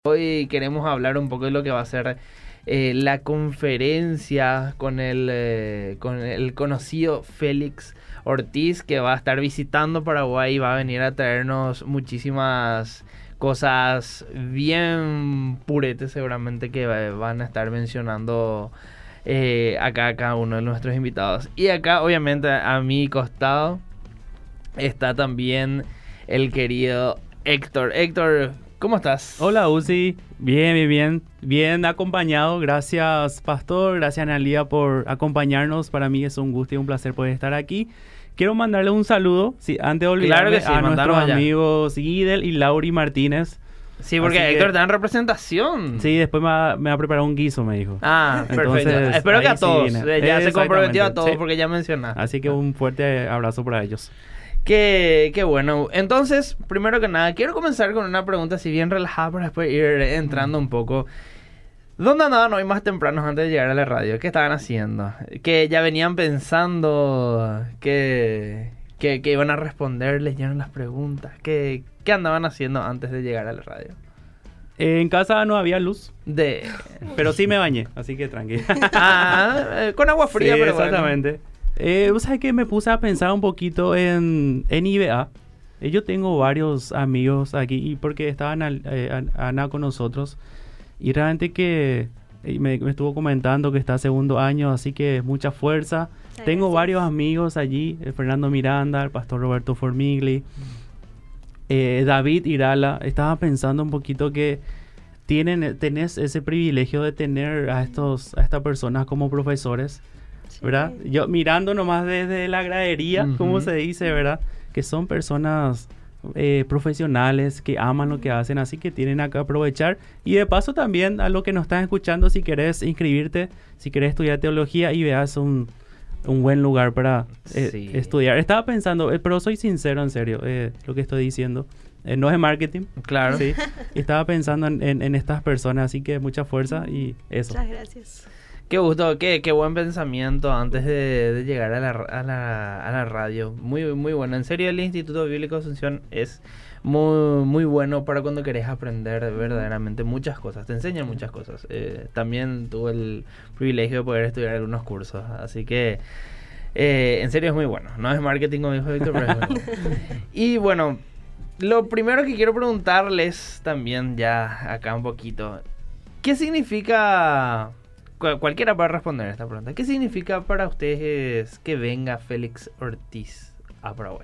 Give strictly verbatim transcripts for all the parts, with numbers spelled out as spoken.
Hoy queremos hablar un poco de lo que va a ser eh, la conferencia con el, eh, con el conocido Félix Ortiz, que va a estar visitando Paraguay y va a venir a traernos muchísimas cosas bien puretes seguramente que va- van a estar mencionando eh, acá a cada uno de nuestros invitados. Y acá obviamente a mi costado está también el querido Héctor. Héctor, ¿cómo estás? Hola Uzi, bien, bien, bien, bien acompañado. Gracias Pastor, gracias Analía por acompañarnos. Para mí es un gusto y un placer poder estar aquí. Quiero mandarle un saludo, sí, antes de olvidarme, Claro que sí, a nuestros mandanos allá. amigos Guidel y Lauri Martínez. Sí, porque Así que- Héctor está en representación. Sí, después me va, me va a preparar un guiso, me dijo. Ah, Entonces, perfecto. Espero que ahí a sí todos. viene. eh, ya se comprometió a Exactamente, todos sí. porque ya mencionaste. Así que un fuerte abrazo para ellos. Qué, qué bueno. Entonces, primero que nada, quiero comenzar con una pregunta así bien relajada para después ir entrando un poco. ¿Dónde andaban hoy más tempranos antes de llegar a la radio? ¿Qué estaban haciendo? Que ya venían pensando que, que, que iban a responder, leyeron las preguntas. ¿Qué, qué andaban haciendo antes de llegar a la radio? En casa no había luz, De... pero sí me bañé, así que tranquilo. Ah, eh, con agua fría, Sí, pero bueno. exactamente. Eh, ¿vos sabés que me puse a pensar un poquito en, en I B A? Eh, yo tengo varios amigos aquí y porque estaban al- eh, An- Ana con nosotros y realmente que eh, me, me estuvo comentando que está segundo año, así que mucha fuerza. Muchas Tengo gracias. varios amigos allí, eh, Fernando Miranda, el pastor Roberto Formigli, eh, David Irala. Estaba pensando un poquito que tienen, tenés ese privilegio de tener a estos a estas personas como profesores, ¿verdad? Sí. Yo mirando nomás desde la gradería, Ujú. como se dice, ¿verdad? Que son personas eh, profesionales que aman lo que hacen, así que tienen que aprovechar. Y de paso también a lo que nos están escuchando, si querés inscribirte, si querés estudiar teología, y veas un, un buen lugar para eh, Sí. estudiar. Estaba pensando, eh, pero soy sincero, en serio, eh, lo que estoy diciendo. Eh, no es marketing. Claro. Sí. Estaba pensando en, en- en estas personas, así que mucha fuerza y eso. Muchas gracias. Qué gusto, qué, qué buen pensamiento antes de, de llegar a la, a, la, a la radio. Muy, muy bueno. En serio, el Instituto Bíblico Asunción es muy, muy bueno para cuando querés aprender verdaderamente muchas cosas. Te enseñan muchas cosas. Eh, también tuve el privilegio de poder estudiar algunos cursos. Así que, eh, en serio, es muy bueno. No es marketing, como dijo Víctor, pero es muy bueno. Y bueno, lo primero que quiero preguntarles también ya acá un poquito. ¿Qué significa... Cual- Cualquiera puede responder esta pregunta. ¿Qué significa para ustedes que venga Félix Ortiz a Paraguay?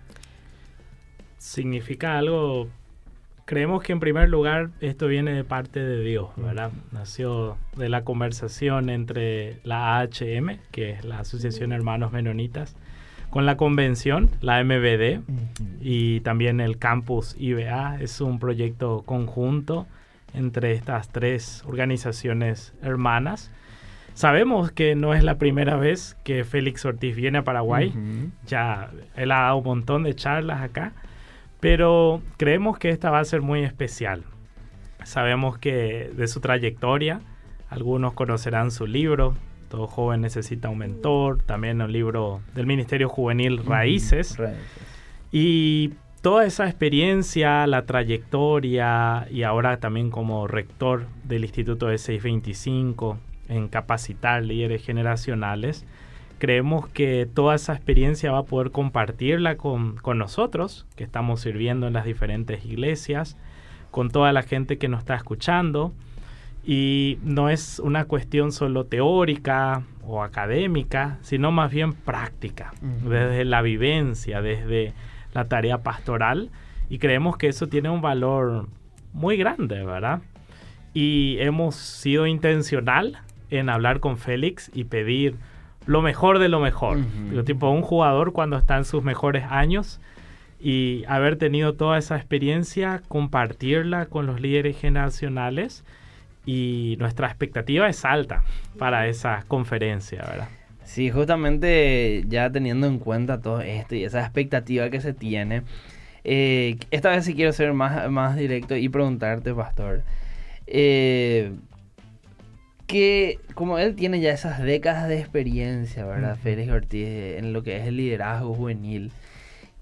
Significa algo, creemos que en primer lugar esto viene de parte de Dios, ¿verdad? Nació de la conversación entre la A H M, que es la Asociación Hermanos Menonitas, con la convención, la M B D, y también el campus I B A. Es un proyecto conjunto entre estas tres organizaciones hermanas. Sabemos que no es la primera vez que Félix Ortiz viene a Paraguay. Ujú. Ya él ha dado un montón de charlas acá, pero creemos que esta va a ser muy especial. Sabemos que de su trayectoria, algunos conocerán su libro, Todo joven necesita un mentor, también un libro del Ministerio Juvenil Raíces, Raíces. y toda esa experiencia, la trayectoria, y ahora también como rector del Instituto de seiscientos veinticinco en capacitar líderes generacionales, creemos que toda esa experiencia va a poder compartirla con, con nosotros, que estamos sirviendo en las diferentes iglesias, con toda la gente que nos está escuchando. Y no es una cuestión solo teórica o académica, sino más bien práctica, Ujú. desde la vivencia, desde la tarea pastoral. Y creemos que eso tiene un valor muy grande, ¿verdad? Y hemos sido intencional en hablar con Félix y pedir lo mejor de lo mejor. Ujú. Digo, tipo un jugador cuando está en sus mejores años, y haber tenido toda esa experiencia, compartirla con los líderes generacionales, y nuestra expectativa es alta para esa conferencia, ¿verdad? Sí, justamente ya teniendo en cuenta todo esto y esa expectativa que se tiene, eh, esta vez sí quiero ser más, más directo y preguntarte, Pastor, eh, que como él tiene ya esas décadas de experiencia, ¿verdad? Ujú. Félix Ortiz, en lo que es el liderazgo juvenil,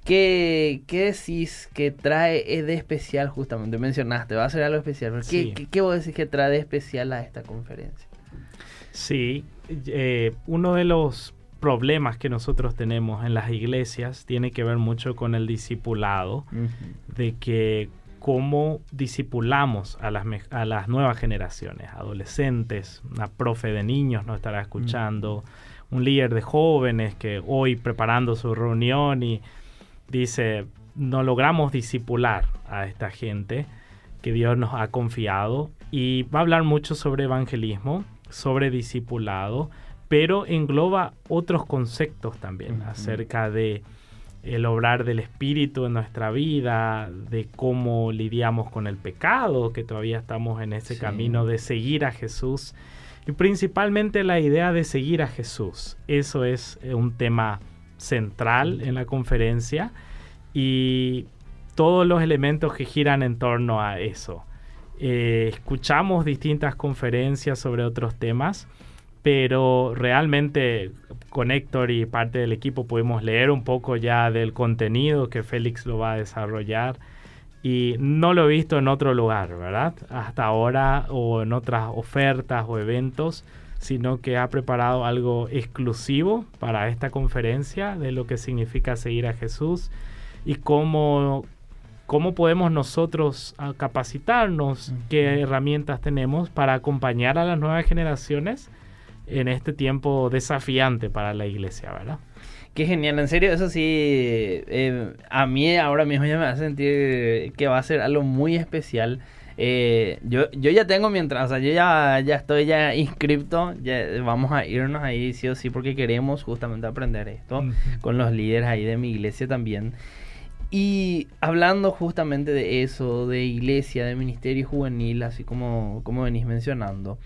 ¿Qué, ¿Qué decís que trae de especial justamente? Mencionaste, va a ser algo especial. ¿Pero Sí. ¿Qué, qué, qué vos decís que trae de especial a esta conferencia? Sí, eh, uno de los problemas que nosotros tenemos en las iglesias tiene que ver mucho con el discipulado, Uh-huh. de que cómo discipulamos a las, me- a las nuevas generaciones, adolescentes, una profe de niños nos estará escuchando, un líder de jóvenes que hoy preparando su reunión y dice, no logramos discipular a esta gente que Dios nos ha confiado, y va a hablar mucho sobre evangelismo, sobre discipulado, pero engloba otros conceptos también, Uh-huh. acerca de el obrar del Espíritu en nuestra vida, de cómo lidiamos con el pecado, que todavía estamos en ese Sí. camino de seguir a Jesús, y principalmente la idea de seguir a Jesús. Eso es eh, un tema central en la conferencia, y todos los elementos que giran en torno a eso. Eh, escuchamos distintas conferencias sobre otros temas, pero realmente con Héctor y parte del equipo pudimos leer un poco ya del contenido que Félix lo va a desarrollar, y no lo he visto en otro lugar, ¿verdad? Hasta ahora, o en otras ofertas o eventos, sino que ha preparado algo exclusivo para esta conferencia de lo que significa seguir a Jesús y cómo, cómo podemos nosotros ah, capacitarnos, Uh-huh. qué herramientas tenemos para acompañar a las nuevas generaciones en este tiempo desafiante para la iglesia, ¿verdad? Qué genial, en serio, eso sí, eh, a mí ahora mismo ya me hace sentir que va a ser algo muy especial. Eh, yo, yo ya tengo mi entrada, o sea, yo ya, ya estoy ya inscripto, ya vamos a irnos ahí sí o sí porque queremos justamente aprender esto Ujú. con los líderes ahí de mi iglesia también. Y hablando justamente de eso, de iglesia, de ministerio juvenil, así como, como venís mencionando,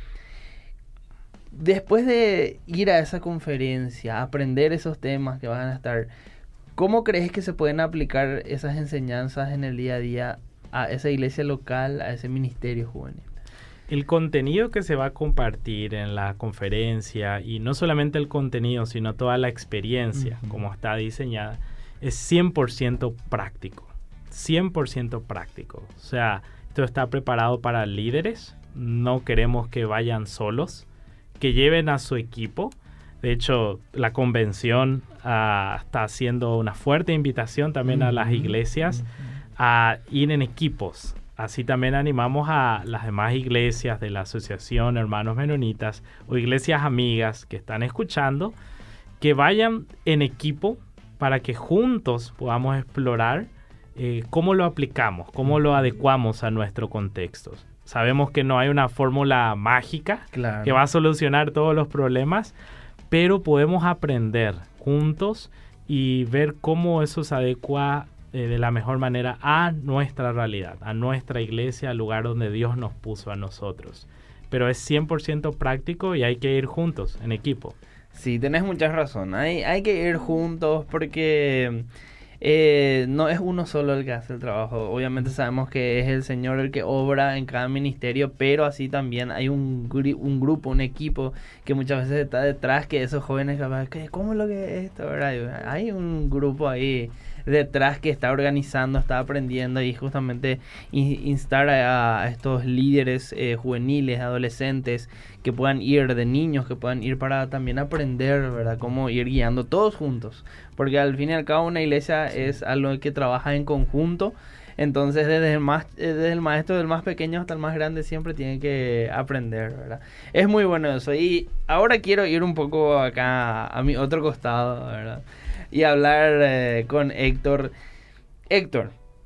después de ir a esa conferencia, aprender esos temas que van a estar, ¿cómo crees que se pueden aplicar esas enseñanzas en el día a día a esa iglesia local, a ese ministerio juvenil? El contenido que se va a compartir en la conferencia, y no solamente el contenido, sino toda la experiencia, Ujú. como está diseñada, es cien por ciento práctico. cien por ciento práctico. O sea, esto está preparado para líderes. No queremos que vayan solos, que lleven a su equipo. De hecho, la convención uh, está haciendo una fuerte invitación también a las Ujú. iglesias Ujú. a ir en equipos. Así también animamos a las demás iglesias de la Asociación Hermanos Menonitas o iglesias amigas que están escuchando, que vayan en equipo para que juntos podamos explorar eh, cómo lo aplicamos, cómo lo adecuamos a nuestro contexto. Sabemos que no hay una fórmula mágica Claro. que va a solucionar todos los problemas, pero podemos aprender juntos y ver cómo eso se adecua eh, de la mejor manera a nuestra realidad, a nuestra iglesia, al lugar donde Dios nos puso a nosotros. Pero es cien por ciento práctico y hay que ir juntos, en equipo. Sí, tenés mucha razón. Hay, hay que ir juntos porque eh, no es uno solo el que hace el trabajo. Obviamente sabemos que es el Señor el que obra en cada ministerio, pero así también hay un, gri- un grupo, un equipo que muchas veces está detrás, que esos jóvenes capaz, ¿qué? ¿Cómo es lo que es esto? ¿Verdad? Hay un grupo ahí detrás que está organizando, está aprendiendo, y justamente in- instar a, a estos líderes eh, juveniles, adolescentes, que puedan ir, de niños, que puedan ir para también aprender, ¿verdad? Cómo ir guiando todos juntos. Porque al fin y al cabo una iglesia es algo que trabaja en conjunto. Entonces desde el, más, eh, desde el maestro del más pequeño hasta el más grande siempre tienen que aprender, ¿verdad? Es muy bueno eso. Y ahora quiero ir un poco acá a mi otro costado, ¿verdad? Y hablar eh, con Héctor. Héctor,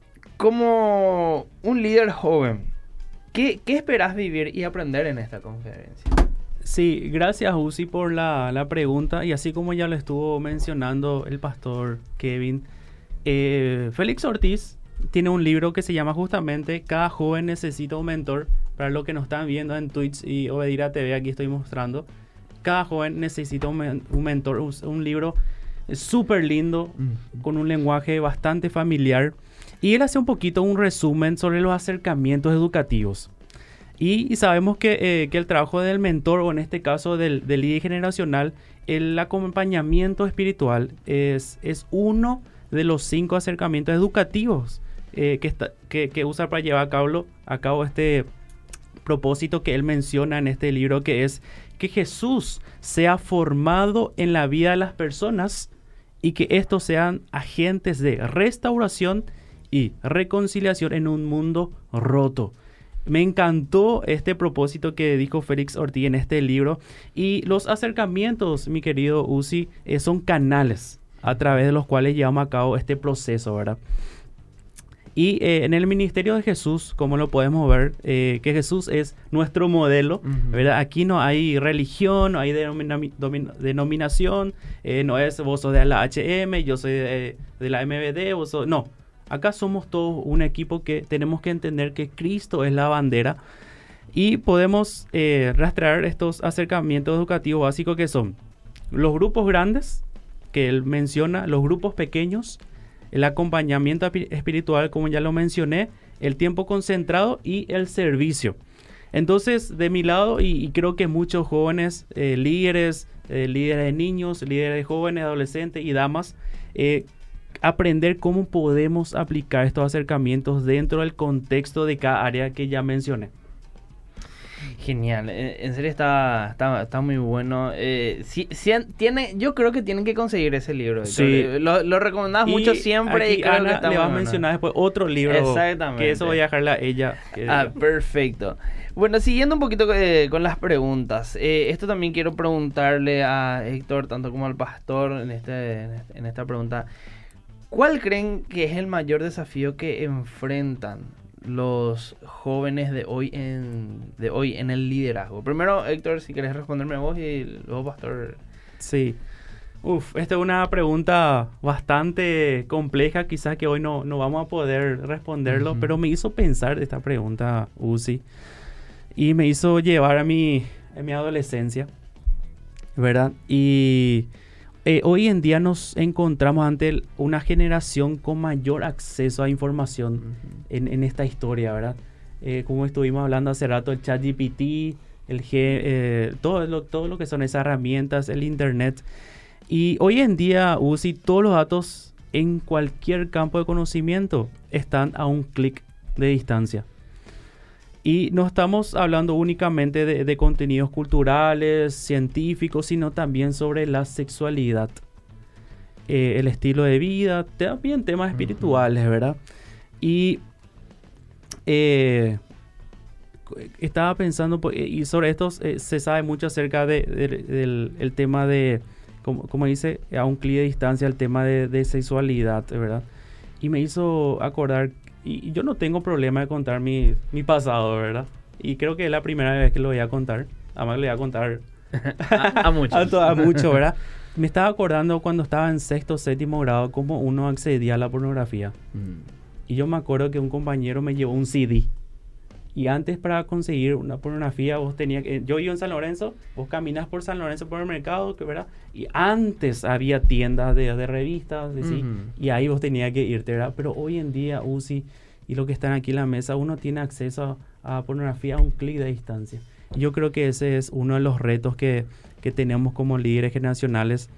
como un líder joven, ¿qué, qué esperas vivir y aprender en esta conferencia? Sí, gracias Uzi por la, la pregunta, y así como ya lo estuvo mencionando el pastor Kevin, eh, Félix Ortiz tiene un libro que se llama justamente Cada joven necesita un mentor. Para los que nos están viendo en Twitch y Obedira T V, aquí estoy mostrando Cada joven necesita un, men- un mentor, un, un libro súper lindo, Mm. con un lenguaje bastante familiar, y él hace un poquito un resumen sobre los acercamientos educativos. Y, y sabemos que, eh, que el trabajo del mentor, o en este caso del, del líder generacional, el acompañamiento espiritual es, es uno de los cinco acercamientos educativos eh, que, está, que, que usa para llevar a cabo, a cabo este propósito que él menciona en este libro, que es que Jesús sea formado en la vida de las personas y que estos sean agentes de restauración y reconciliación en un mundo roto. Me encantó este propósito que dijo Félix Ortiz en este libro. Y los acercamientos, mi querido Uzi, eh, son canales a través de los cuales llevamos a cabo este proceso, ¿verdad? Y eh, en el ministerio de Jesús, como lo podemos ver, eh, que Jesús es nuestro modelo, uh-huh. ¿verdad? Aquí no hay religión, no hay denomina- domin- denominación, eh, no es vos sos de la H M, yo soy de, de la M V D, vos sos... No. Acá somos todos un equipo que tenemos que entender que Cristo es la bandera y podemos eh, rastrear estos acercamientos educativos básicos que son los grupos grandes, que él menciona, los grupos pequeños, el acompañamiento espiritual, como ya lo mencioné, el tiempo concentrado y el servicio. Entonces, de mi lado, y, y creo que muchos jóvenes, eh, líderes, eh, líderes de niños, líderes de jóvenes, adolescentes y damas, eh, aprender cómo podemos aplicar estos acercamientos dentro del contexto de cada área que ya mencioné. Genial, en serio está, está, está muy bueno. Eh, si, si, tiene, yo creo que tienen que conseguir ese libro. Sí. Lo, lo recomendás mucho siempre. Aquí y creo Ana que está le va a bueno. mencionar después otro libro. Exactamente. Que eso voy a dejarle a ella. Que... Ah, perfecto. Bueno, siguiendo un poquito eh, con las preguntas. Eh, esto también quiero preguntarle a Héctor, tanto como al pastor, en, este, en esta pregunta. ¿Cuál creen que es el mayor desafío que enfrentan los jóvenes de hoy en de hoy en el liderazgo? Primero, Héctor, si querés responderme vos y luego, pastor. Sí. Uf, esta es una pregunta bastante compleja, quizás que hoy no, no vamos a poder responderlo, uh-huh. pero me hizo pensar esta pregunta, Uzi, y me hizo llevar a mi, a mi adolescencia, ¿verdad? Y... Eh, hoy en día nos encontramos ante una generación con mayor acceso a información uh-huh. en, en esta historia, ¿verdad? Eh, como estuvimos hablando hace rato, el ChatGPT, el G, eh, todo, lo, todo lo que son esas herramientas, el Internet. Y hoy en día, Uzi, todos los datos en cualquier campo de conocimiento están a un clic de distancia. Y no estamos hablando únicamente de, de contenidos culturales, científicos, sino también sobre la sexualidad, eh, el estilo de vida, también temas espirituales, ¿verdad? Y eh, estaba pensando, y sobre esto eh, se sabe mucho acerca de, de, del el tema de, como, como dice, a un clic de distancia, el tema de, de sexualidad, ¿verdad? Y me hizo acordar. Y yo no tengo problema de contar mi, mi pasado, ¿verdad? Y creo que es la primera vez que lo voy a contar. Además, le voy a contar a, a muchos. a, to, a mucho, ¿verdad? Me estaba acordando cuando estaba en sexto, séptimo grado, cómo uno accedía a la pornografía. Mm. Y yo me acuerdo que un compañero me llevó un C D. Y antes, para conseguir una pornografía, vos tenías que... Yo vivo en San Lorenzo, vos caminás por San Lorenzo, por el mercado, ¿verdad? Y antes había tiendas de, de revistas, ¿sí? Uh-huh. Y ahí vos tenías que irte, ¿verdad? Pero hoy en día, Uzi, y lo que están aquí en la mesa, uno tiene acceso a, a pornografía a un clic de distancia. Y yo creo que ese es uno de los retos que, que tenemos como líderes generacionales,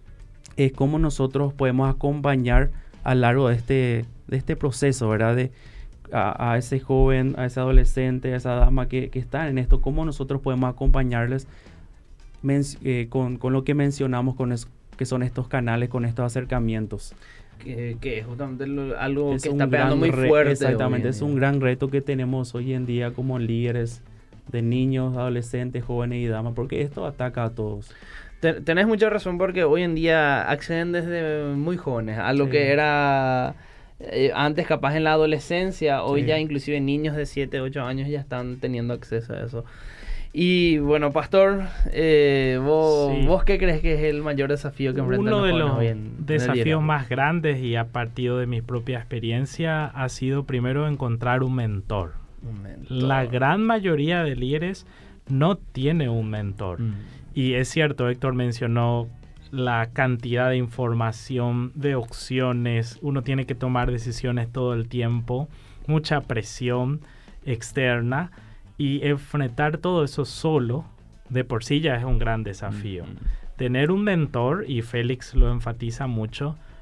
es cómo nosotros podemos acompañar a lo largo de este, de este proceso, ¿verdad? De, A, a ese joven, a ese adolescente, a esa dama que, que están en esto, cómo nosotros podemos acompañarles men, eh, con, con lo que mencionamos, con es, que son estos canales, con estos acercamientos. Que, que es justamente lo, algo es que está pegando muy re, fuerte. Exactamente, es un gran reto que tenemos hoy en día como líderes de niños, adolescentes, jóvenes y damas, porque esto ataca a todos. Ten, tenés mucha razón, porque hoy en día acceden desde muy jóvenes a lo sí. que era... Eh, antes capaz en la adolescencia, hoy sí. ya inclusive niños de siete, ocho años ya están teniendo acceso a eso. Y bueno, pastor, eh, ¿vos, sí. ¿vos qué crees que es el mayor desafío que enfrentan Uno los de los hoy en, desafíos en más grandes, y a partir de mi propia experiencia, ha sido primero encontrar un mentor. Un mentor. La gran mayoría de líderes no tiene un mentor. Mm. Y es cierto, Héctor mencionó la cantidad de información, de opciones, uno tiene que tomar decisiones todo el tiempo, mucha presión externa, y enfrentar todo eso solo de por sí ya es un gran desafío. Mm-hmm. Tener un mentor, y Félix lo enfatiza mucho,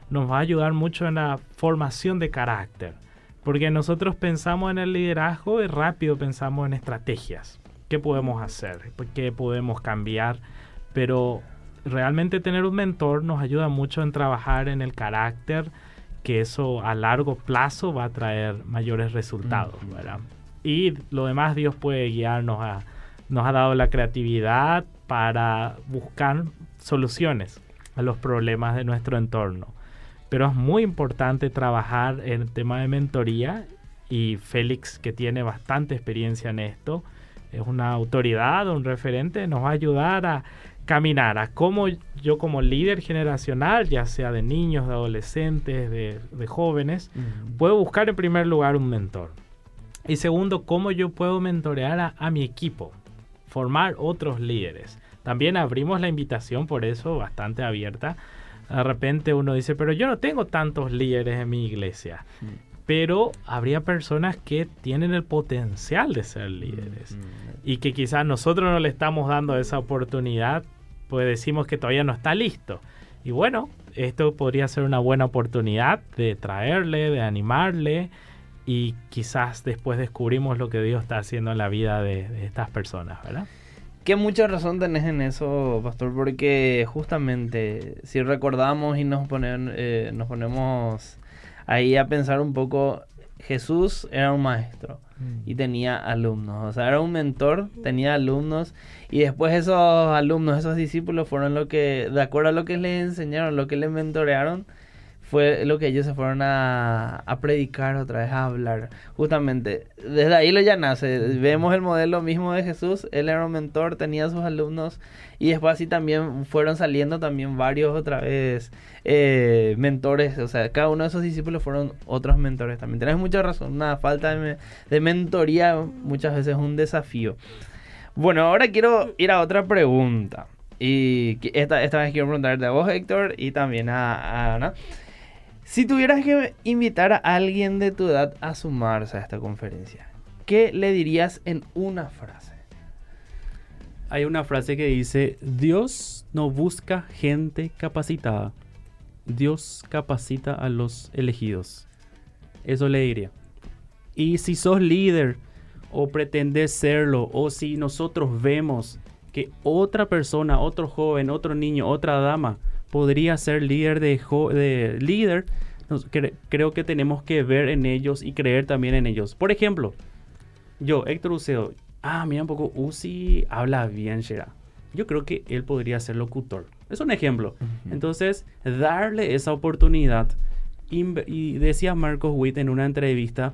nos va a ayudar mucho en la formación de carácter. Porque nosotros pensamos en el liderazgo y rápido pensamos en estrategias. ¿Qué podemos hacer? ¿Qué podemos cambiar? Pero realmente tener un mentor nos ayuda mucho en trabajar en el carácter, que eso a largo plazo va a traer mayores resultados, ¿verdad? Y lo demás Dios puede guiarnos a... Nos ha dado la creatividad para buscar soluciones a los problemas de nuestro entorno. Pero es muy importante trabajar en el tema de mentoría, y Félix, que tiene bastante experiencia en esto, es una autoridad, un referente, nos va a ayudar a caminar a cómo yo como líder generacional, ya sea de niños, de adolescentes, de, de jóvenes, uh-huh. puedo buscar en primer lugar un mentor. Y segundo, cómo yo puedo mentorear a, a mi equipo, formar otros líderes. También abrimos la invitación, por eso, bastante abierta. De repente uno dice, pero yo no tengo tantos líderes en mi iglesia. Mm. Pero habría personas que tienen el potencial de ser líderes. Mm. Y que quizás nosotros no le estamos dando esa oportunidad, pues decimos que todavía no está listo. Y bueno, esto podría ser una buena oportunidad de traerle, de animarle, y quizás después descubrimos lo que Dios está haciendo en la vida de, de estas personas, ¿verdad? Que mucha razón tenés en eso, pastor, porque justamente si recordamos y nos, ponen, eh, nos ponemos ahí a pensar un poco, Jesús era un maestro mm. y tenía alumnos, o sea, era un mentor, tenía alumnos, y después esos alumnos, esos discípulos fueron lo que, de acuerdo a lo que les enseñaron, lo que les mentorearon, fue lo que ellos se fueron a, a predicar otra vez, a hablar. Justamente, desde ahí lo ya nace. Vemos el modelo mismo de Jesús. Él era un mentor, tenía sus alumnos. Y después así también fueron saliendo también varios otra vez eh, mentores. O sea, cada uno de esos discípulos fueron otros mentores también. Tenés mucha razón. Una falta de, me, de mentoría muchas veces es un desafío. Bueno, ahora quiero ir a otra pregunta. Y esta, esta vez quiero preguntarte a vos, Héctor, y también a, a Ana. Si tuvieras que invitar a alguien de tu edad a sumarse a esta conferencia, ¿qué le dirías en una frase? Hay una frase que dice, Dios no busca gente capacitada, Dios capacita a los elegidos. Eso le diría. Y si sos líder o pretendes serlo, o si nosotros vemos que otra persona, otro joven, otro niño, otra dama podría ser líder de, jo- de líder, nos, cre- creo que tenemos que ver en ellos y creer también en ellos. Por ejemplo, yo, Héctor Uceo, ah, mira un poco, Uzi habla bien, Shera. Yo creo que él podría ser locutor. Es un ejemplo. Uh-huh. Entonces, darle esa oportunidad. Inv- y decía Marcos Witt en una entrevista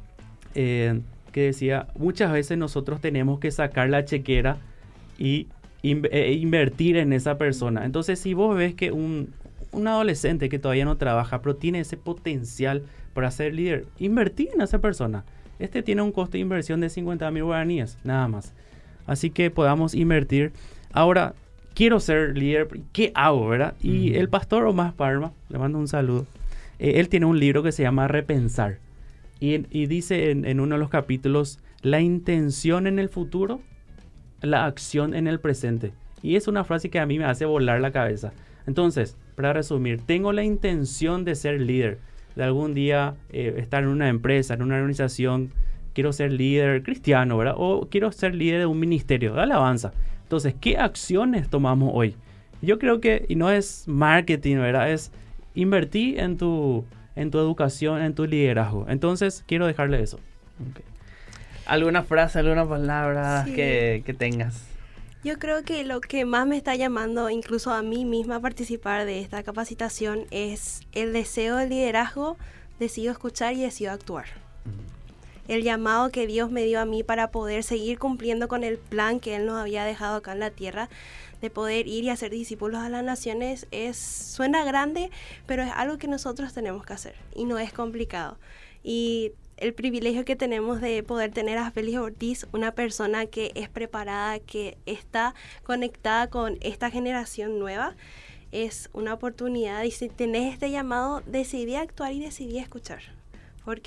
eh, que decía, muchas veces nosotros tenemos que sacar la chequera y In, eh, invertir en esa persona. Entonces, si vos ves que un, un adolescente que todavía no trabaja, pero tiene ese potencial para ser líder, invertí en esa persona. Este tiene un costo de inversión de cincuenta mil guaraníes, nada más. Así que podamos invertir. Ahora, quiero ser líder, ¿qué hago, verdad? Y uh-huh. el pastor Omar Parma, le mando un saludo, eh, él tiene un libro que se llama Repensar. Y, y dice en, en uno de los capítulos, la intención en el futuro, la acción en el presente. Y es una frase que a mí me hace volar la cabeza. Entonces, para resumir, tengo la intención de ser líder, de algún día eh, estar en una empresa, en una organización, quiero ser líder cristiano, ¿verdad? O quiero ser líder de un ministerio de alabanza. Entonces, ¿qué acciones tomamos hoy? Yo creo que, y no es marketing, ¿verdad? Es invertir en tu, en tu educación, en tu liderazgo. Entonces, quiero dejarle eso. Okay. ¿Alguna frase, alguna palabra sí. que, que tengas? Yo creo que lo que más me está llamando, incluso a mí misma, a participar de esta capacitación es el deseo de liderazgo, decido escuchar y decido actuar. Mm. El llamado que Dios me dio a mí para poder seguir cumpliendo con el plan que Él nos había dejado acá en la tierra, de poder ir y hacer discípulos a las naciones, es, suena grande, pero es algo que nosotros tenemos que hacer y no es complicado. Y el privilegio que tenemos de poder tener a Félix Ortiz, una persona que es preparada, que está conectada con esta generación nueva, es una oportunidad. Y si tenés este llamado, decidí actuar y decidí escuchar. Porque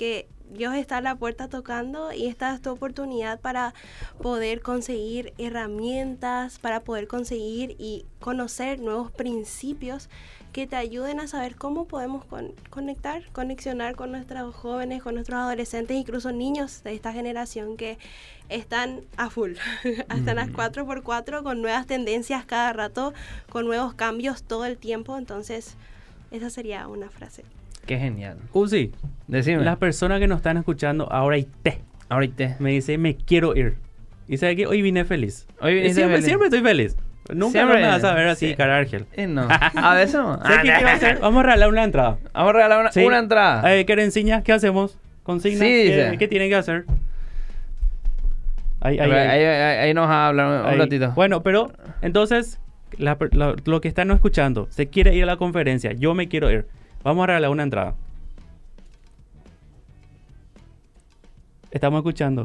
Dios está a la puerta tocando y esta es tu oportunidad para poder conseguir herramientas, para poder conseguir y conocer nuevos principios que te ayuden a saber cómo podemos con- conectar, conexionar con nuestros jóvenes, con nuestros adolescentes, incluso niños de esta generación que están a full, están a cuatro por cuatro con nuevas tendencias cada rato, con nuevos cambios todo el tiempo. Entonces, esa sería una frase. Qué genial. Uzi, Decime. las personas que nos están escuchando ahora y te Ahorita. me dice, me quiero ir. Y sabe que hoy vine feliz. Hoy viniste siempre, feliz. siempre estoy feliz. Nunca Siempre. no me vas a ver así, Sí. cara Ángel. Eh, no. A veces no. ¿Sabes qué quiero hacer? Vamos a regalar una entrada. Vamos a regalar una, Sí. una entrada. Eh, ¿Querenciña? ¿Qué hacemos? ¿Consigna? Sí, ¿Qué, dice. ¿Qué tienen que hacer? Ahí, A ahí, ver, ahí. ahí, ahí- ahí nos hablan un Ahí. ratito. Bueno, pero entonces, la per- la- lo que están escuchando, se quiere ir a la conferencia, yo me quiero ir. Vamos a regalar una entrada. Estamos escuchando.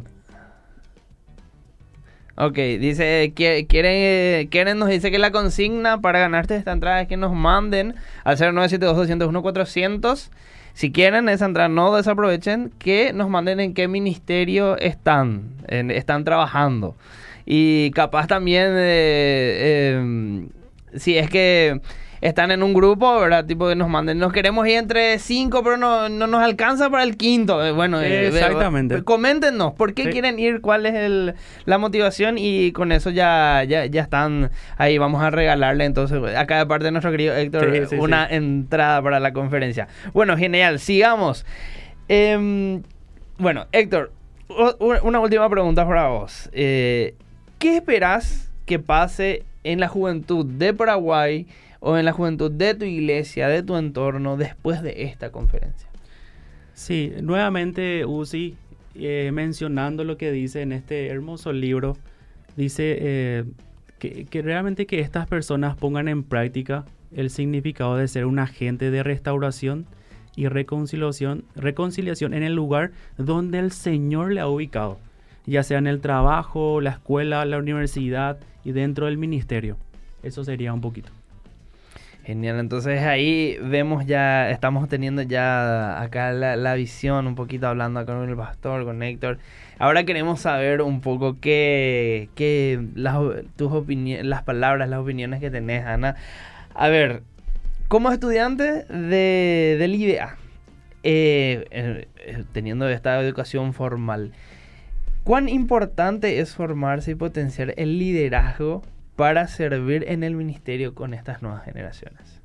Ok, dice, qui- quieren, quieren, nos dice que la consigna para ganarte esta entrada es que nos manden al cero nueve siete dos, dos cero uno, cuatrocientos. Si quieren esa entrada, no desaprovechen, que nos manden en qué ministerio están, en- están trabajando. Y capaz también, eh, eh, si es que están en un grupo, ¿verdad? Tipo que nos manden, nos queremos ir entre cinco, pero no, no nos alcanza para el quinto. Eh, Bueno, eh, Exactamente. eh, coméntenos por qué Sí. quieren ir, cuál es el, la motivación y con eso ya, ya, ya están ahí. Vamos a regalarle entonces acá de parte de nuestro querido Héctor Sí, sí, una sí. entrada para la conferencia. Bueno, genial, sigamos. Em, bueno, Héctor, u- u- una última pregunta para vos. Eh, ¿Qué esperás que pase en la juventud de Paraguay o en la juventud de tu iglesia, de tu entorno, después de esta conferencia? Sí, nuevamente Uzi, eh, mencionando lo que dice en este hermoso libro, dice eh, que, que realmente que estas personas pongan en práctica el significado de ser un agente de restauración y reconciliación, reconciliación en el lugar donde el Señor le ha ubicado, ya sea en el trabajo, la escuela, la universidad y dentro del ministerio. Eso sería un poquito. Genial, entonces ahí vemos ya, estamos teniendo ya acá la, la visión, un poquito hablando acá con el pastor, con Héctor. Ahora queremos saber un poco qué, qué las, tus opiniones, las palabras, las opiniones que tenés, Ana. A ver, como estudiante de, del I B A, eh, eh, eh, teniendo esta educación formal, ¿cuán importante es formarse y potenciar el liderazgo para servir en el ministerio con estas nuevas generaciones?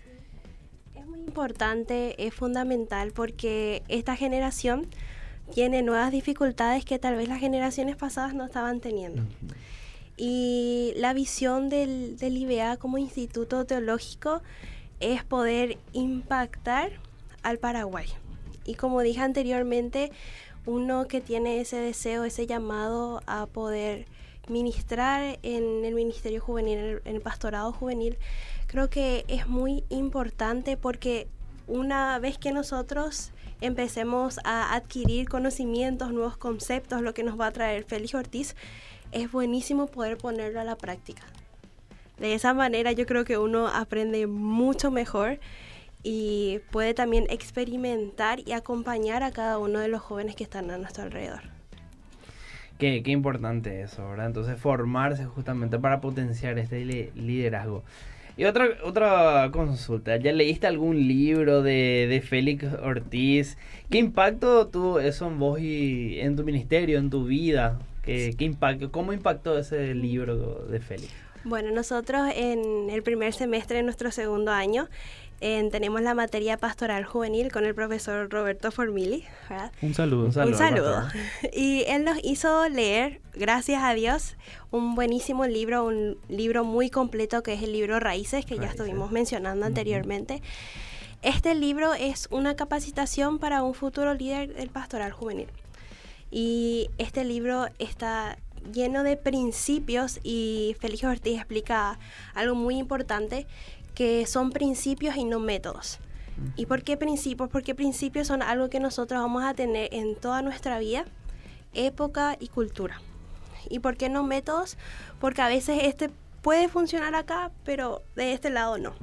Es muy importante, es fundamental porque esta generación tiene nuevas dificultades que tal vez las generaciones pasadas no estaban teniendo. Y la visión del, del I B A como instituto teológico es poder impactar al Paraguay. Y como dije anteriormente, uno que tiene ese deseo, ese llamado a poder ministrar en el ministerio juvenil, en el, en el pastorado juvenil, creo que es muy importante porque una vez que nosotros empecemos a adquirir conocimientos, nuevos conceptos, lo que nos va a traer Félix Ortiz, es buenísimo poder ponerlo a la práctica. De esa manera yo creo que uno aprende mucho mejor y puede también experimentar y acompañar a cada uno de los jóvenes que están a nuestro alrededor. Qué, qué importante eso, ¿verdad? Entonces formarse justamente para potenciar este li- liderazgo. Y otra, otra consulta, ¿ya leíste algún libro de, de Félix Ortiz? ¿Qué impacto tuvo eso en vos y en tu ministerio, en tu vida? ¿Qué, qué impacto, ¿Cómo impactó ese libro de Félix? Bueno, nosotros en el primer semestre de nuestro segundo año en, tenemos la materia pastoral juvenil con el profesor Roberto Formili, ¿verdad? Un saludo. Un saludo. Un saludo. pastor. Y él nos hizo leer, gracias a Dios, un buenísimo libro, un libro muy completo que es el libro Raíces, que ya Raíces. estuvimos mencionando anteriormente. Este libro es una capacitación para un futuro líder del pastoral juvenil. Y este libro está lleno de principios y Félix Ortiz explica algo muy importante, que son principios y no métodos. ¿Y por qué principios? Porque principios son algo que nosotros vamos a tener en toda nuestra vida, época y cultura. ¿Y por qué no métodos? Porque a veces este puede funcionar acá, pero de este lado no.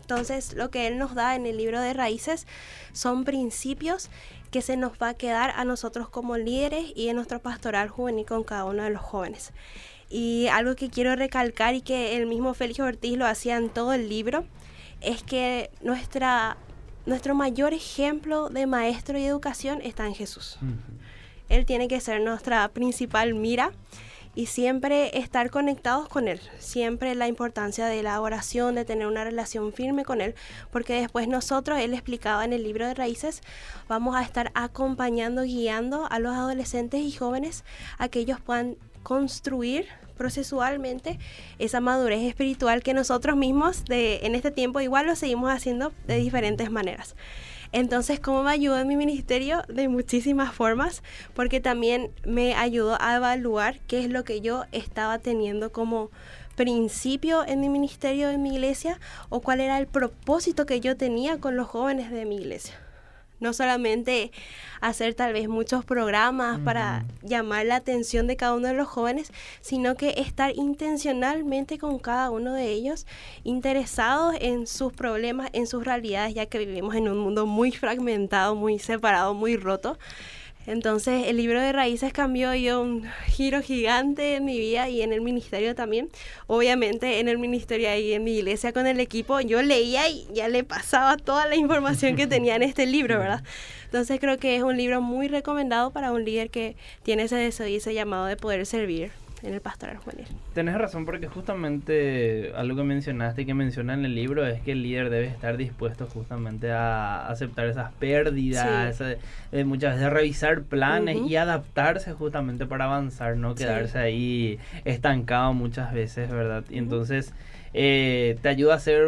Entonces, lo que él nos da en el libro de Raíces son principios que se nos va a quedar a nosotros como líderes y en nuestro pastoral juvenil con cada uno de los jóvenes. Y algo que quiero recalcar y que el mismo Félix Ortiz lo hacía en todo el libro, es que nuestra, nuestro mayor ejemplo de maestro y educación está en Jesús. Uh-huh. Él tiene que ser nuestra principal mira y siempre estar conectados con Él. Siempre la importancia de la oración, de tener una relación firme con Él, porque después nosotros, Él explicaba en el libro de Raíces, vamos a estar acompañando, guiando a los adolescentes y jóvenes a que ellos puedan construir procesualmente esa madurez espiritual que nosotros mismos de, en este tiempo igual lo seguimos haciendo de diferentes maneras. Entonces, ¿cómo me ayudó en mi ministerio? De muchísimas formas, porque también me ayudó a evaluar qué es lo que yo estaba teniendo como principio en mi ministerio, en mi iglesia, o cuál era el propósito que yo tenía con los jóvenes de mi iglesia. No solamente hacer tal vez muchos programas uh-huh. para llamar la atención de cada uno de los jóvenes, sino que estar intencionalmente con cada uno de ellos, interesados en sus problemas, en sus realidades, ya que vivimos en un mundo muy fragmentado, muy separado, muy roto. Entonces, el libro de Raíces cambió yo un giro gigante en mi vida y en el ministerio también. Obviamente, en el ministerio y en mi iglesia con el equipo, yo leía y ya le pasaba toda la información que tenía en este libro, ¿verdad? Entonces, creo que es un libro muy recomendado para un líder que tiene ese deseo y ese llamado de poder servir en el pastoral juvenil. Tenés razón, porque justamente algo que mencionaste y que menciona en el libro es que el líder debe estar dispuesto justamente a aceptar esas pérdidas, sí. esa, eh, muchas veces revisar planes uh-huh. y adaptarse justamente para avanzar, no quedarse sí. ahí estancado muchas veces, ¿verdad? Y uh-huh. entonces eh, te ayuda a hacer,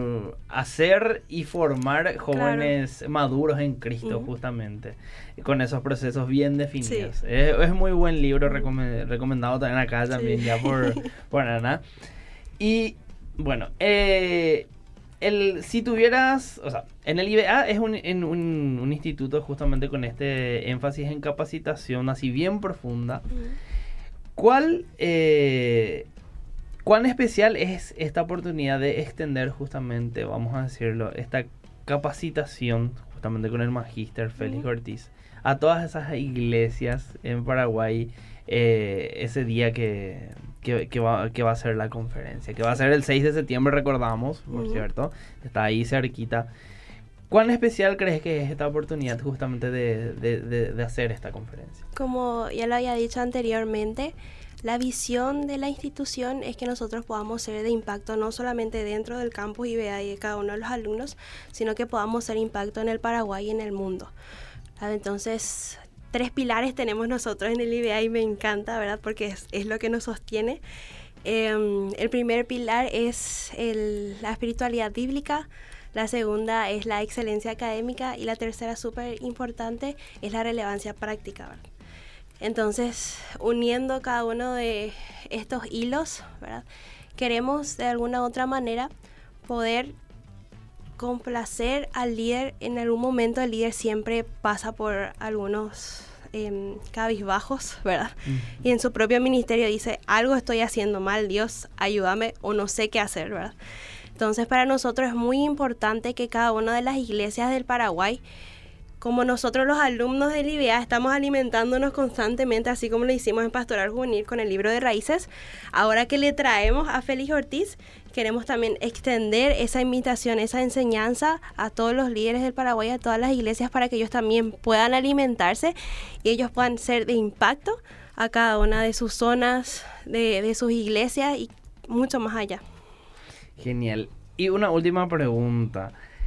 hacer y formar jóvenes claro. maduros en Cristo uh-huh. justamente, con esos procesos bien definidos. Sí. Es, es muy buen libro, recom- recomendado también acá también sí. ya por, por Ana. Y bueno, eh, el, si tuvieras, o sea, en el I B A es un, en un, un instituto justamente con este énfasis en capacitación así bien profunda. Uh-huh. ¿Cuál, eh, cuán especial es esta oportunidad de extender justamente, vamos a decirlo, esta capacitación justamente con el magíster Félix uh-huh. Ortiz a todas esas iglesias en Paraguay eh, ese día que, que, que, va, que va a ser la conferencia, que va a ser el seis de septiembre, recordamos, por uh-huh. cierto, está ahí cerquita? ¿Cuán especial crees que es esta oportunidad justamente de, de, de, de hacer esta conferencia? Como ya lo había dicho anteriormente, la visión de la institución es que nosotros podamos ser de impacto no solamente dentro del campus I B A y de cada uno de los alumnos, sino que podamos ser impacto en el Paraguay y en el mundo. Entonces, tres pilares tenemos nosotros en el I B A y me encanta, ¿verdad? Porque es, es lo que nos sostiene. Eh, el primer pilar es el, la espiritualidad bíblica, la segunda es la excelencia académica y la tercera, súper importante, es la relevancia práctica, ¿verdad? Entonces, uniendo cada uno de estos hilos, ¿verdad? Queremos de alguna u otra manera poder complacer al líder. En algún momento el líder siempre pasa por algunos eh, cabizbajos, ¿verdad? Mm. Y en su propio ministerio dice, algo estoy haciendo mal, Dios, ayúdame, o no sé qué hacer, ¿verdad? Entonces, para nosotros es muy importante que cada una de las iglesias del Paraguay, como nosotros los alumnos del I B A estamos alimentándonos constantemente, así como lo hicimos en Pastoral Juvenil con el libro de Raíces, ahora que le traemos a Félix Ortiz, queremos también extender esa invitación, esa enseñanza a todos los líderes del Paraguay, a todas las iglesias, para que ellos también puedan alimentarse y ellos puedan ser de impacto a cada una de sus zonas, de, de sus iglesias y mucho más allá. Genial. Y una última pregunta.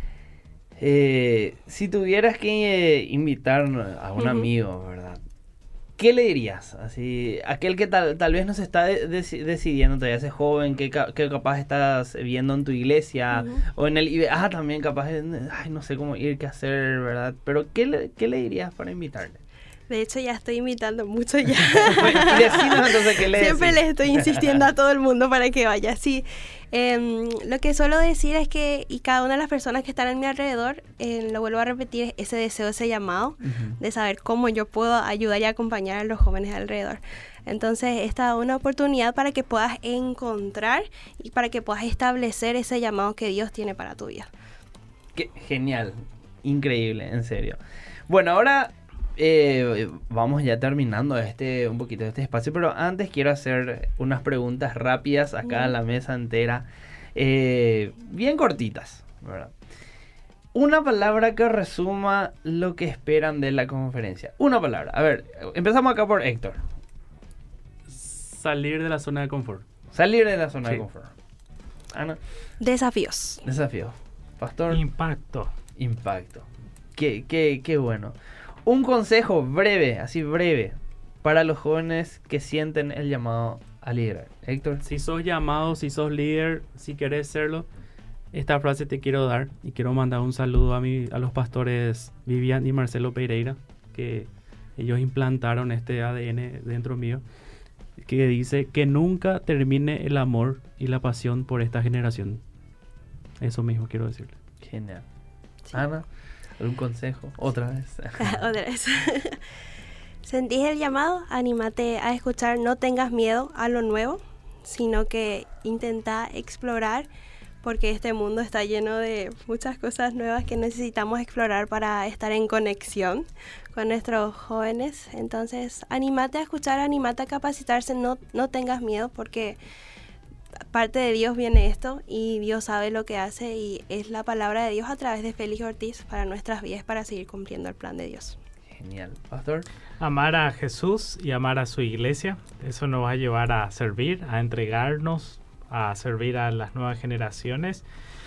Eh, si tuvieras que eh, invitar a un uh-huh. amigo, ¿verdad? ¿Qué le dirías? Así, aquel que tal, tal vez no se está de, de, decidiendo todavía, ese joven que, que capaz estás viendo en tu iglesia uh-huh. o en el I B A también capaz, ay, no sé cómo ir, qué hacer, ¿verdad? Pero ¿qué le, qué le dirías para invitarle? De hecho, ya estoy invitando mucho ya. Y decinos entonces qué le Siempre decís. le estoy insistiendo a todo el mundo para que vaya. Sí, eh, lo que suelo decir es que, y cada una de las personas que están a mi alrededor, eh, lo vuelvo a repetir, ese deseo, ese llamado uh-huh. de saber cómo yo puedo ayudar y acompañar a los jóvenes alrededor. Entonces, esta es una oportunidad para que puedas encontrar y para que puedas establecer ese llamado que Dios tiene para tu vida. Qué genial, increíble, en serio. Bueno, ahora eh, vamos ya terminando este un poquito de este espacio, pero antes quiero hacer unas preguntas rápidas acá en la mesa entera, eh, bien cortitas, ¿verdad? Una palabra que resuma lo que esperan de la conferencia. Una palabra. A ver, empezamos acá por Héctor. Salir de la zona de confort. Salir de la zona Sí. de confort. Ana. Desafíos. Desafío. Pastor. Impacto. Impacto. Qué, qué, qué bueno. Un consejo breve, así breve, para los jóvenes que sienten el llamado a liderar. Héctor. Si sos llamado, si sos líder, si querés serlo, esta frase te quiero dar y quiero mandar un saludo a, mi, a los pastores Vivian y Marcelo Pereira, que ellos implantaron este A D N dentro mío, que dice que nunca termine el amor y la pasión por esta generación. Eso mismo quiero decirle. Genial. Sí. Ana, ¿algún consejo? Otra vez. Otra vez. ¿Sentís el llamado? Anímate a escuchar, no tengas miedo a lo nuevo, sino que intenta explorar, porque este mundo está lleno de muchas cosas nuevas que necesitamos explorar para estar en conexión con nuestros jóvenes. Entonces, anímate a escuchar, anímate a capacitarse, no, no tengas miedo, porque parte de Dios viene esto y Dios sabe lo que hace y es la palabra de Dios a través de Félix Ortiz para nuestras vidas, para seguir cumpliendo el plan de Dios. Genial. Pastor. Amar a Jesús y amar a su iglesia, eso nos va a llevar a servir, a entregarnos, a servir a las nuevas generaciones,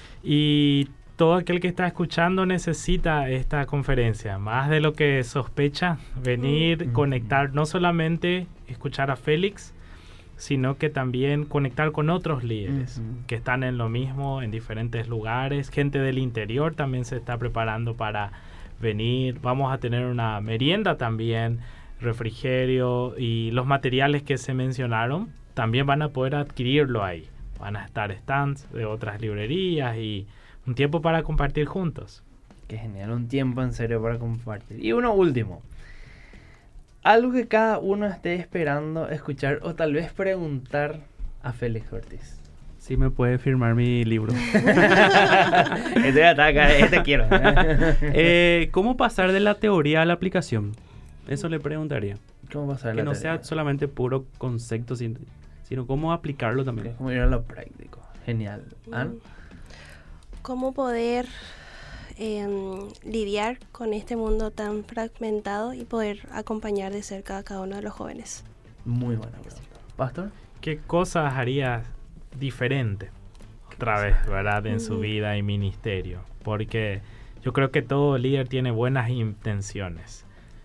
y todo aquel que está escuchando necesita esta conferencia, más de lo que sospecha, venir, Mm. conectar, no solamente escuchar a Félix, sino que también conectar con otros líderes Mm-hmm. que están en lo mismo, en diferentes lugares. Gente del interior también se está preparando para venir. Vamos a tener una merienda también, refrigerio, y los materiales que se mencionaron también van a poder adquirirlo ahí. Van a estar stands de otras librerías y un tiempo para compartir juntos. Qué genial, un tiempo en serio para compartir. Y uno último. Algo que cada uno esté esperando escuchar o tal vez preguntar a Félix Ortiz. Sí me puede firmar mi libro. Este ya está acá, este quiero. Eh, ¿Cómo pasar de la teoría a la aplicación? Eso le preguntaría. ¿Cómo pasar Que la no teoría? sea solamente puro concepto, sin- sino cómo aplicarlo también. Es como ir a lo práctico. Genial. ¿An? ¿Cómo poder eh, lidiar con este mundo tan fragmentado y poder acompañar de cerca a cada uno de los jóvenes? Muy buena pregunta. ¿Pastor? ¿Qué cosas harías diferente otra vez, verdad, en su Ujú. vida y ministerio? Porque yo creo que todo líder tiene buenas intenciones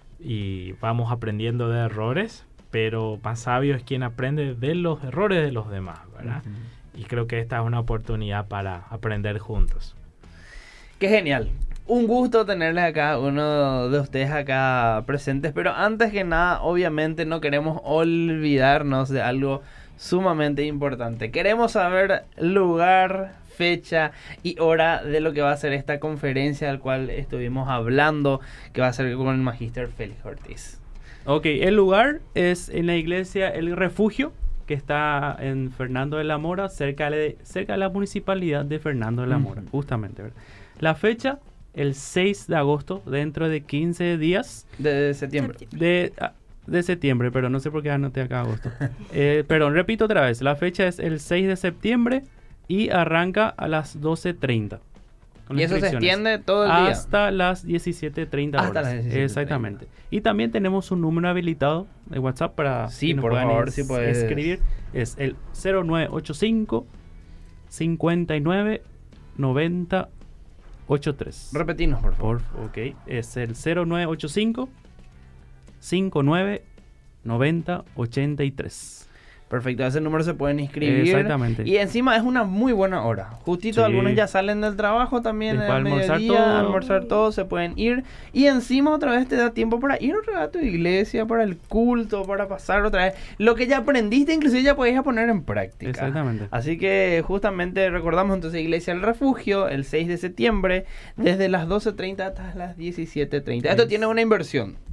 y vamos aprendiendo de errores, pero más sabio es quien aprende de los errores de los demás, ¿verdad? Ujú. Y creo que esta es una oportunidad para aprender juntos. Qué genial. Un gusto tenerles acá, uno de ustedes acá presentes. Pero antes que nada, obviamente no queremos olvidarnos de algo sumamente importante. Queremos saber lugar, fecha y hora de lo que va a ser esta conferencia al cual estuvimos hablando, que va a ser con el Magíster Félix Ortiz. Ok, el lugar es en la iglesia El Refugio, que está en Fernando de la Mora, cerca de, cerca de la municipalidad de Fernando de la Mora, Ujú. justamente, ¿verdad? La fecha, el seis de agosto, dentro de quince días De septiembre. de, ah, de septiembre, pero no sé por qué anoté acá agosto. eh, perdón, repito otra vez, la fecha es el seis de septiembre y arranca a las doce treinta. con Y eso se inscripciones. extiende todo el día. Hasta las diecisiete treinta Hasta horas. las diecisiete Exactamente. Y también tenemos un número habilitado de WhatsApp para Sí, que nos por puedan favor, es- si puedes. escribir. Es el cero nueve ocho cinco, cincuenta y nueve, noventa, ochenta y tres. Repetinos, por favor. Por, ok. Es el cero nueve ocho cinco, cincuenta y nueve, noventa, ochenta y tres. Perfecto, a ese número se pueden inscribir. Exactamente. Y encima es una muy buena hora. Justito Sí. algunos ya salen del trabajo también Después al almorzar mediodía, todo. almorzar todo, se pueden ir. Y encima otra vez te da tiempo para ir otra vez a tu iglesia, para el culto, para pasar otra vez. Lo que ya aprendiste, inclusive ya podéis poner en práctica. Exactamente. Así que justamente recordamos entonces Iglesia El Refugio el seis de septiembre, desde las doce treinta hasta las diecisiete treinta. Esto Es- tiene una inversión.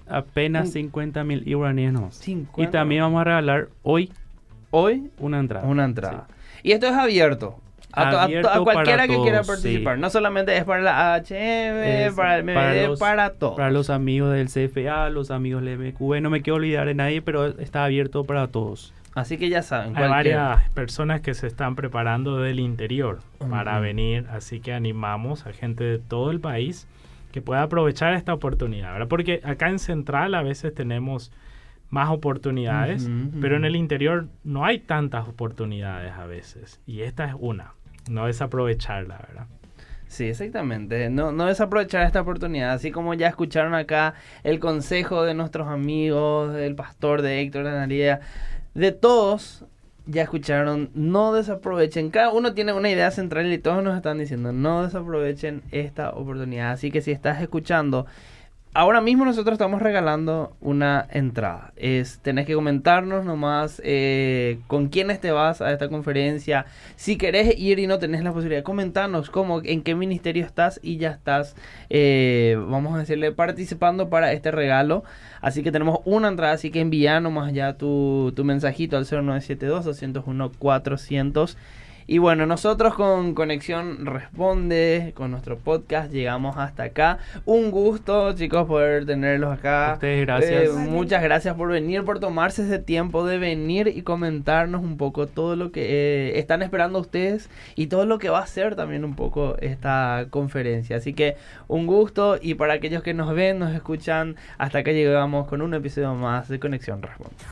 Apenas Un- cincuenta mil iraníes nomás. Y cincuenta. también vamos a regalar hoy Hoy una entrada. una entrada. Y esto es abierto. A, to- a to- Abierto a cualquiera para que quiera todos, participar. sí. No solamente es para la H M, Es para el M para B D, los- para todo. Para los amigos del C F A, los amigos del M Q B, no me quiero olvidar de nadie, pero está abierto para todos. Así que ya saben. Hay cualquiera. varias personas que se están preparando del interior para Ujú. venir, así que animamos a gente de todo el país que pueda aprovechar esta oportunidad, ¿verdad? Porque acá en Central a veces tenemos más oportunidades, Ujú, ujú. pero en el interior no hay tantas oportunidades a veces, y esta es una, no desaprovecharla, ¿verdad? Sí, exactamente. No, no desaprovechar esta oportunidad. Así como ya escucharon acá el consejo de nuestros amigos, del pastor, de Héctor, de Analia, de todos, ya escucharon, no desaprovechen. Cada uno tiene una idea central y todos nos están diciendo, no desaprovechen esta oportunidad. Así que si estás escuchando, ahora mismo nosotros estamos regalando una entrada. Es, tenés que comentarnos nomás eh, con quiénes te vas a esta conferencia. Si querés ir y no tenés la posibilidad, comentarnos cómo, en qué ministerio estás y ya estás, eh, vamos a decirle, participando para este regalo. Así que tenemos una entrada, así que envía nomás ya tu, tu mensajito al cero nueve siete dos, dos cero uno, cuatrocientos. Y bueno, nosotros con Conexión Responde, con nuestro podcast, llegamos hasta acá. Un gusto, chicos, poder tenerlos acá. A ustedes, gracias. Eh, muchas gracias por venir, por tomarse ese tiempo de venir y comentarnos un poco todo lo que eh, están esperando ustedes y todo lo que va a ser también un poco esta conferencia. Así que un gusto, y para aquellos que nos ven, nos escuchan, hasta acá llegamos con un episodio más de Conexión Responde.